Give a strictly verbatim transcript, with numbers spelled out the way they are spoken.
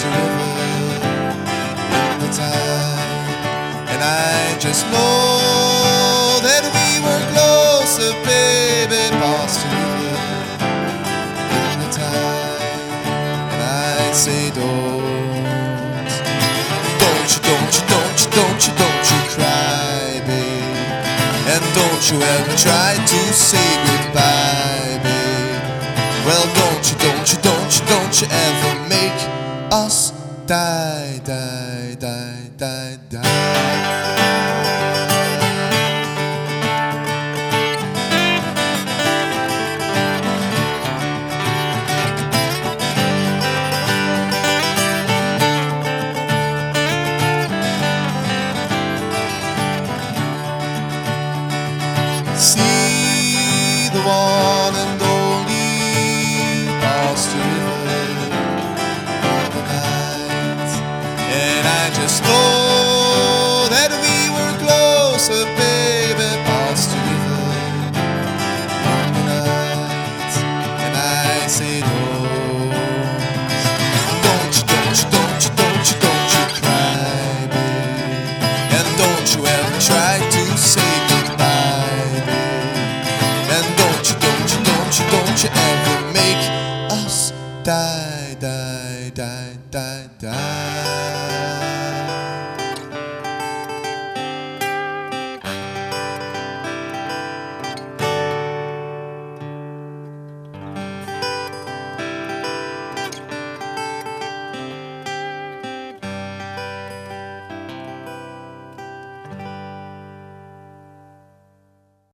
the river in the tide. And I just know that we were closer, baby, past the river in the tide. And I say don't, don't you, don't you, don't you, don't you, don't you cry, babe. And don't you ever try to say goodbye, babe. Well, don't you, don't you, don't you, don't you ever make us die, die, die, die, die.